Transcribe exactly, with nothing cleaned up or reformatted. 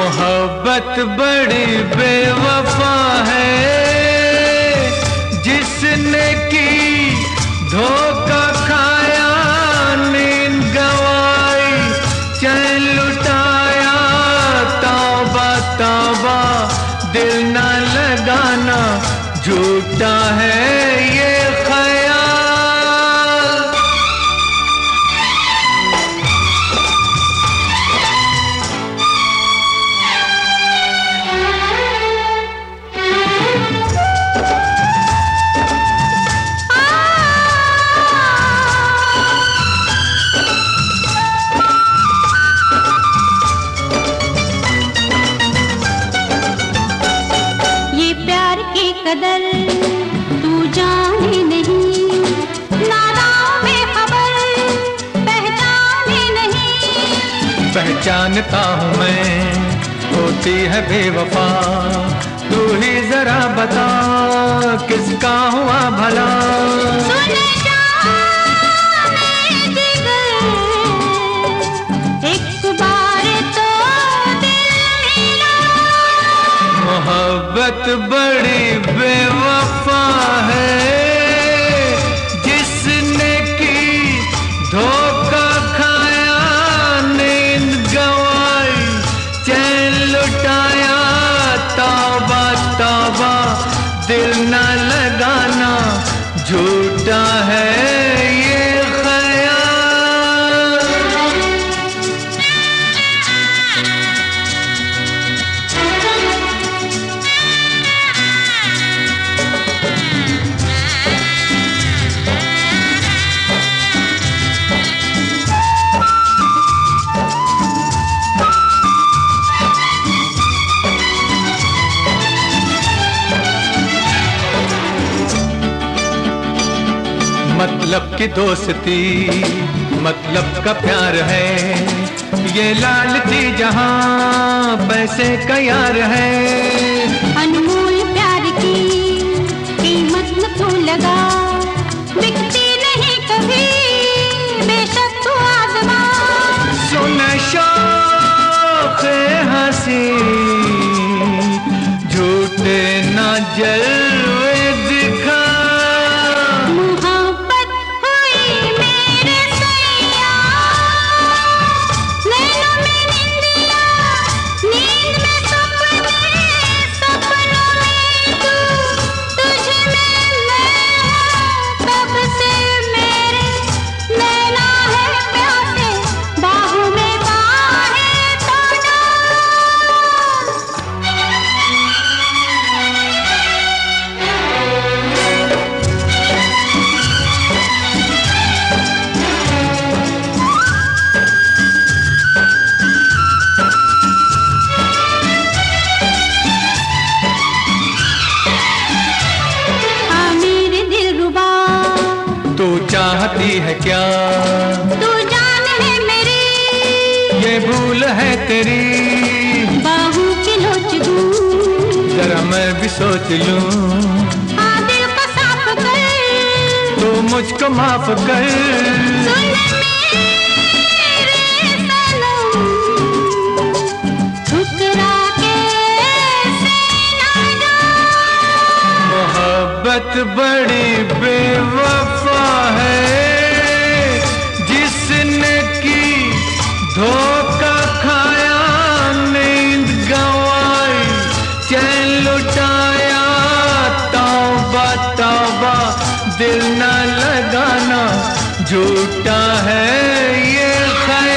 मोहब्बत बड़ी बेवफा है, जिसने की धोखा खाया, नींद गवाई, चैन लुटाया। तौबा तौबा दिल न लगाना, झूठा है ये ख्याल। कदर तू जाने नहीं, नादाओं में खबर पहचाने नहीं। पहचानता हूँ मैं, होती है बेवफा, तू ही जरा बता किसका हुआ भला। सुन जा मेरे जिगर, एक बार तो दिल मिला। मोहब्बत बड़ी बेवफा है, जिसने की धोखा खाया, नींद गवाई, चैन लुटाया। तौबा तौबा दिल न लगाना, झूठा है ये ख्याल। मतलब की दोस्ती, मतलब का प्यार है, ये लालची जहां पैसे का यार है। अनमोल प्यार की कीमत न तू लगा, बिकती नहीं कभी बेशक तू आज़मा। सुन शौक़ हंसी, झूठे ना जलवे दिखा। चाहती है क्या तू जान है मेरी, ये भूल है तेरी। बाहों की लोच दूं, जरा मैं भी सोच लूं। हाँ दिल को साफ कर, तो मुझको माफ कर। सुन मेरे सनम, ठुकरा के ना जा। मोहब्बत बड़ी बेवफा है, जिसने की धोखा खाया, नींद गवाई, चैन लुटाया। तौबा तौबा दिल न लगाना, झूठा है ये ख्याल।